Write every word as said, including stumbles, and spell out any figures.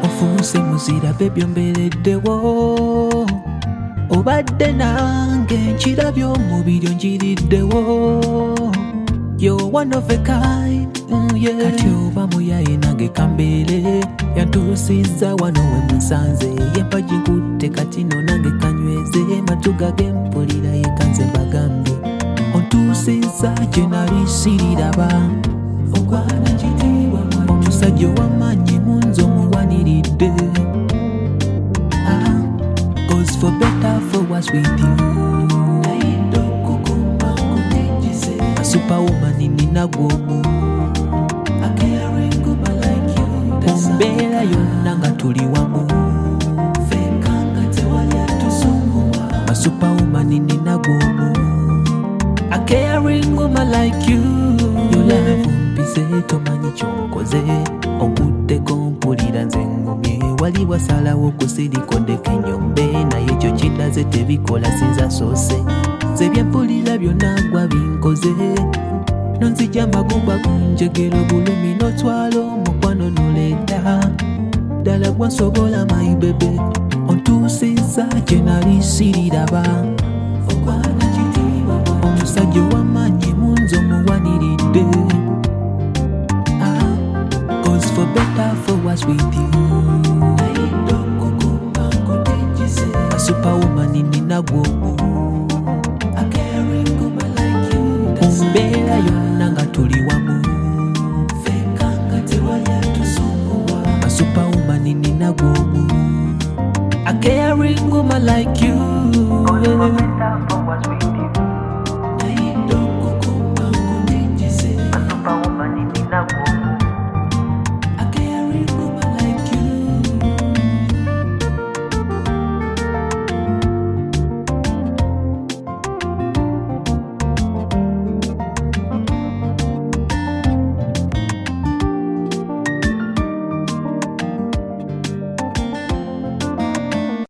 ofuuse muzira bebyombereddewo obadde nange nkirabye omubiri onjiriddewo. You're one of a kind, mm, yeah. Kati oba muyaye nange kambeere yantuusizza wano we musanze yempaji nkutte kati no nange kanyweze matuga gempulira yekanze bagambye ontuusizza gye nali siriraba ogwana kitiibwa omusajja ow'amaanyi munze omuwaniridde. Ah, cause for better for worse with you superwoman nina gwomu mumbeera yonna nga tuli wamu a superwoman nina gwomu a caring woman like you. Your love mpise tomanyi kyonkoze onkutteko mpulira nze ngumye wali wasalawo okusirikodeko ennyombe naye ekyo kindaze tebikola sinza soose nze byempulira byonna gwa binkoze nonzija magumba kunjegera obulumi notwala omukwano noleeta ddala gwansobola my bebe ontuusizza gye nali siriraba omusajja ow'amaanyi munze omuwaniridde. Ah, cause for better for worse with you a superwoman nina gwomu mumbeera yonna nga tuli wamu a superwoman nina gwomu a caring woman like you.